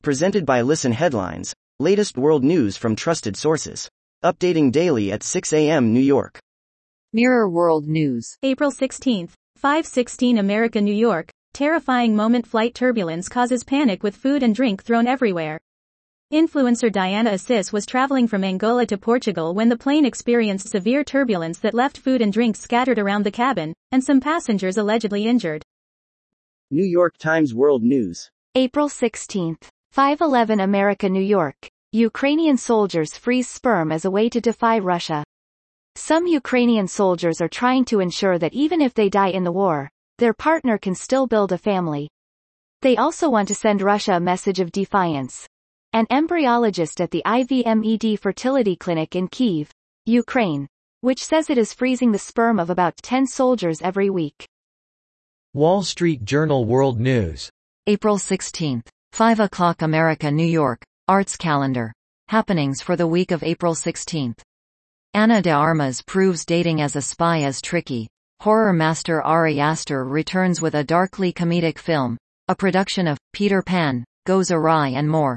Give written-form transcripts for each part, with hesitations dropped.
Presented by Listen Headlines, latest world news from trusted sources. Updating daily at 6 a.m. New York. Mirror World News. April 16, 5:16 America, New York. Terrifying moment. Flight turbulence causes panic with food and drink thrown everywhere. Influencer Diana Assis was traveling from Angola to Portugal when the plane experienced severe turbulence that left food and drinks scattered around the cabin, and some passengers allegedly injured. New York Times World News. April 16, 5:11 America, New York. Ukrainian soldiers freeze sperm as a way to defy Russia. Some Ukrainian soldiers are trying to ensure that even if they die in the war, their partner can still build a family. They also want to send Russia a message of defiance. An embryologist at the IVMED fertility clinic in Kyiv, Ukraine, which says it is freezing the sperm of about 10 soldiers every week. Wall Street Journal World News. April 16, 5 o'clock America, New York. Arts Calendar. Happenings for the week of April 16. Ana de Armas proves dating as a spy is tricky. Horror master Ari Aster returns with a darkly comedic film. A production of Peter Pan Goes Awry and more.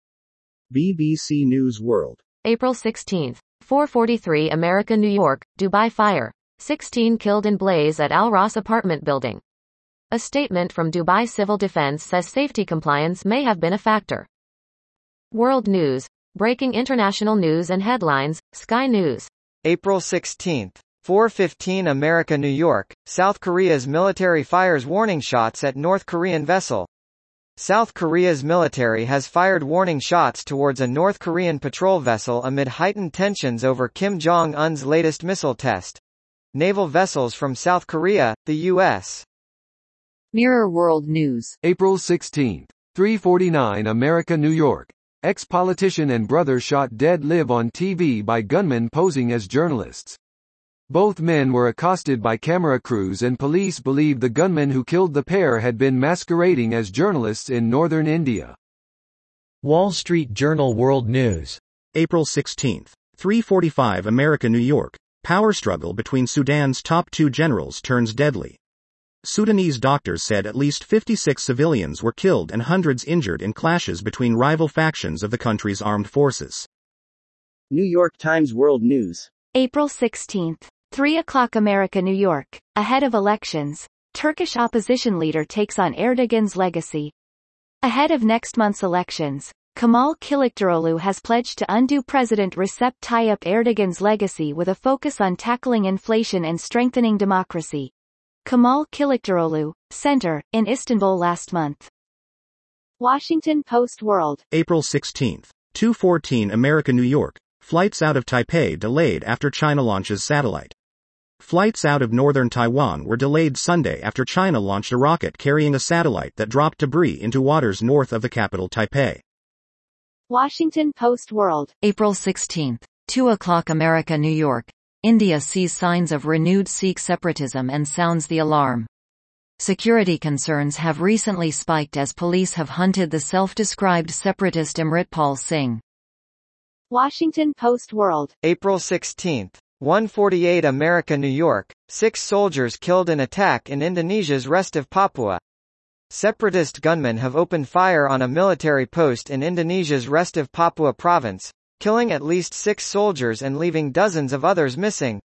BBC News World. April 16, 4:43 America, New York. Dubai fire. 16 killed in blaze at Al Ras apartment building. A statement from Dubai Civil Defense says safety compliance may have been a factor. World News. Breaking international news and headlines. Sky News. April 16, 4:15 America, New York. South Korea's military fires warning shots at North Korean vessel. South Korea's military has fired warning shots towards a North Korean patrol vessel amid heightened tensions over Kim Jong-un's latest missile test. Naval vessels from South Korea, the U.S. Mirror World News. April 16, 3:49 America, New York. Ex-politician and brother shot dead live on TV by gunmen posing as journalists. Both men were accosted by camera crews and police believe the gunmen who killed the pair had been masquerading as journalists in northern India. Wall Street Journal World News. April 16, 3:45 America, New York. Power struggle between Sudan's top two generals turns deadly. Sudanese doctors said at least 56 civilians were killed and hundreds injured in clashes between rival factions of the country's armed forces. New York Times World News. April 16, 3 o'clock America, New York. Ahead of elections, Turkish opposition leader takes on Erdogan's legacy. Ahead of next month's elections, Kemal Kılıçdaroğlu has pledged to undo President Recep Tayyip Erdogan's legacy with a focus on tackling inflation and strengthening democracy. Kemal Kılıçdaroğlu, Center, in Istanbul last month. Washington Post World. April 16, 2:14 America, New York. Flights out of Taipei delayed after China launches satellite. Flights out of northern Taiwan were delayed Sunday after China launched a rocket carrying a satellite that dropped debris into waters north of the capital Taipei. Washington Post World. April 16, 2 o'clock America, New York. India sees signs of renewed Sikh separatism and sounds the alarm. Security concerns have recently spiked as police have hunted the self-described separatist Amritpal Singh. Washington Post World. April 16, 1:48 America, New York. 6 soldiers killed in attack in Indonesia's rest of Papua. Separatist gunmen have opened fire on a military post in Indonesia's rest of Papua province, killing at least 6 soldiers and leaving dozens of others missing.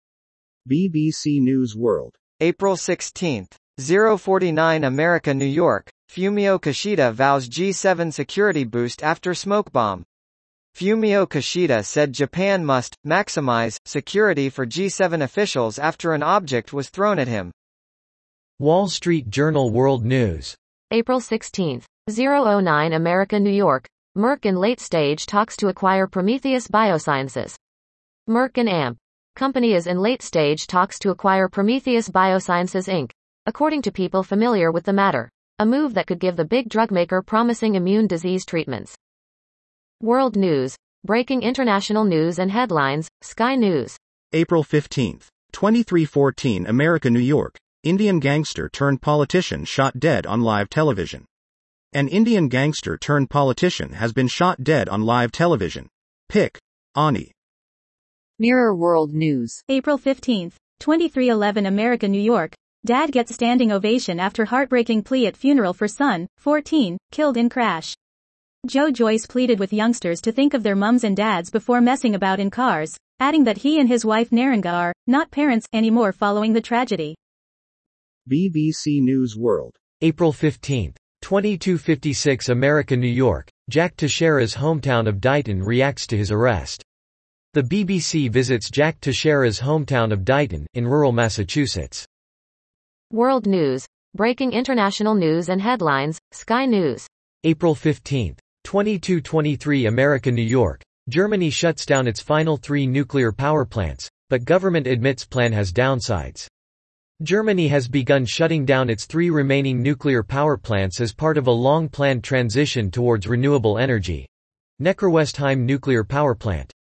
BBC News World. April 16, 0:49 America, New York. Fumio Kishida vows G7 security boost after smoke bomb. Fumio Kishida said Japan must maximize security for G7 officials after an object was thrown at him. Wall Street Journal World News. April 16, 0:09 America, New York. Merck in late-stage talks to acquire Prometheus Biosciences. Merck & Amp. Company is in late-stage talks to acquire Prometheus Biosciences Inc., according to people familiar with the matter, a move that could give the big drug maker promising immune disease treatments. World News. Breaking international news and headlines. Sky News. April 15, 23:14 America, New York. Indian gangster turned politician shot dead on live television. An Indian gangster turned politician has been shot dead on live television. Pic. Ani. Mirror World News. April 15, 23:11 America, New York. Dad gets standing ovation after heartbreaking plea at funeral for son, 14, killed in crash. Joe Joyce pleaded with youngsters to think of their mums and dads before messing about in cars, adding that he and his wife Naranga are not parents anymore following the tragedy. BBC News World. April 15. 2256 America, New York. Jack Teixeira's hometown of Dighton reacts to his arrest. The BBC visits Jack Teixeira's hometown of Dighton, in rural Massachusetts. World News. Breaking international news and headlines, Sky News. April 15. 2223 America, New York. Germany shuts down its final 3 nuclear power plants, but government admits plan has downsides. Germany has begun shutting down its 3 remaining nuclear power plants as part of a long-planned transition towards renewable energy. Neckarwestheim nuclear power plant.